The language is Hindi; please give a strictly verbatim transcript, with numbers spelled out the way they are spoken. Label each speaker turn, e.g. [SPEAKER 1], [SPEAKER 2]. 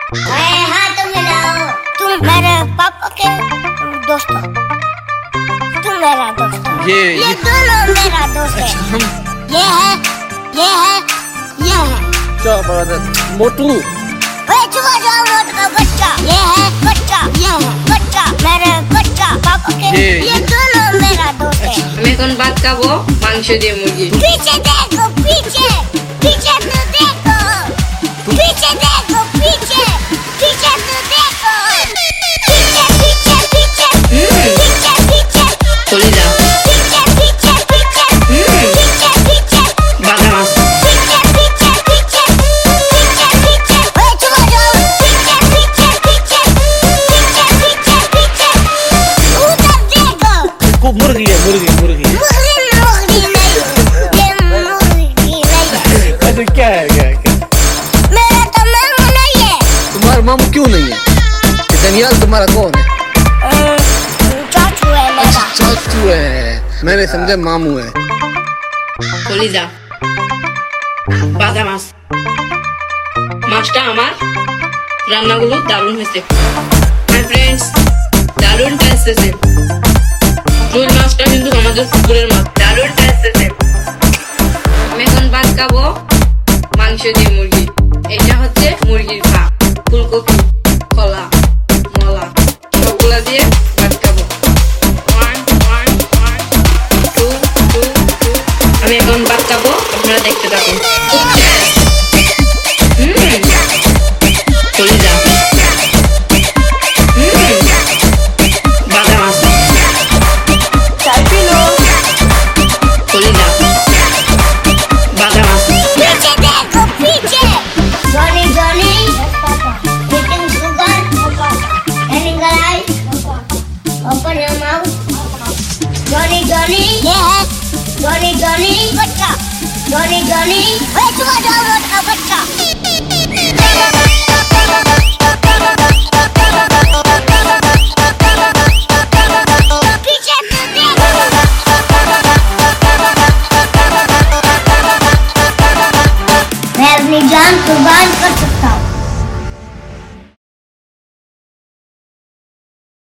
[SPEAKER 1] हाथ मिलाओ। तुम मेरे पापा के दोस्त हो। तुम मेरा दोस्त हो।
[SPEAKER 2] ये
[SPEAKER 1] ये,
[SPEAKER 2] ये
[SPEAKER 1] दोनों मेरा दोस्त है।
[SPEAKER 2] हम
[SPEAKER 1] ये है, ये है, ये है।
[SPEAKER 2] क्या बात मोटू।
[SPEAKER 1] ओए चुप जाओ मोटू का बच्चा। ये है बच्चा, ये है बच्चा, मेरे बच्चा पापा के।
[SPEAKER 2] ये,
[SPEAKER 1] ये
[SPEAKER 2] ये
[SPEAKER 1] दोनों मेरा दोस्त है।
[SPEAKER 3] আমি এখন ভাত খাবো মাংস দিয়ে মুরগি।
[SPEAKER 1] पीछे देखो पीछे, पीछे तो देखो, पीछे देखो पीछे, पीछे तो देखो, पीछे पीछे पीछे, पीछे पीछे,
[SPEAKER 3] কলিজা,
[SPEAKER 1] पीछे पीछे पीछे, पीछे पीछे,
[SPEAKER 3] বাটা মাছ,
[SPEAKER 1] पीछे पीछे पीछे, पीछे पीछे, ओए चुप जाओ। पीछे पीछे पीछे, पीछे पीछे पीछे, उधर देखो।
[SPEAKER 2] को मुर्गी है मुर्गी मुर्गी।
[SPEAKER 1] मुर्गी मुर्गी नहीं, ये मुर्गी नहीं है।
[SPEAKER 2] अरे क्या है क्या है क्या?
[SPEAKER 1] मेरा तो मामू नहीं है।
[SPEAKER 2] तुम्हारा मामू क्यों नहीं है? ये दनियाल तुम्हारा कौन है?
[SPEAKER 1] चाचू है मेरा।
[SPEAKER 2] चाचू है। मैंने समझा मामू है।
[SPEAKER 3] কলিজা, বাটা মাছ। মাছটা আমার, রান্নাগুলো দারুণ হয়েছে। মাই ফ্রেন্ডস, দারুণ টেস্ট হয়েছে। রুই মাছটা কিন্তু আমাদের পুকুরের মাছ, দারুণ টেস্ট হয়েছে। আমি এখন ভাত খাবো মাংস দিয়ে মুরগি। এটা হচ্ছে মুরগির পা, ফুলকপি, কলা, মলা সবগুলা দিয়ে ভাত খাবো। One one one two two two. আমি এখন ভাত খাবো, আপনারা দেখতে থাকুন। হুম, কলিজা, হুম, বাটা মাছ, কলিজা, বাটা মাছ।
[SPEAKER 1] पीछे देखो पीछे। Johnny Johnny, eating sugar, having a life, open your mouth. Johnny Johnny, ये है जॉनी जॉनी बच्चा। जॉनी जॉनी, ओए चुप जाओ मोटू का बच्चा। पीछे तो देखो। मैं अपनी जान कुर्बान कर सकता हूँ।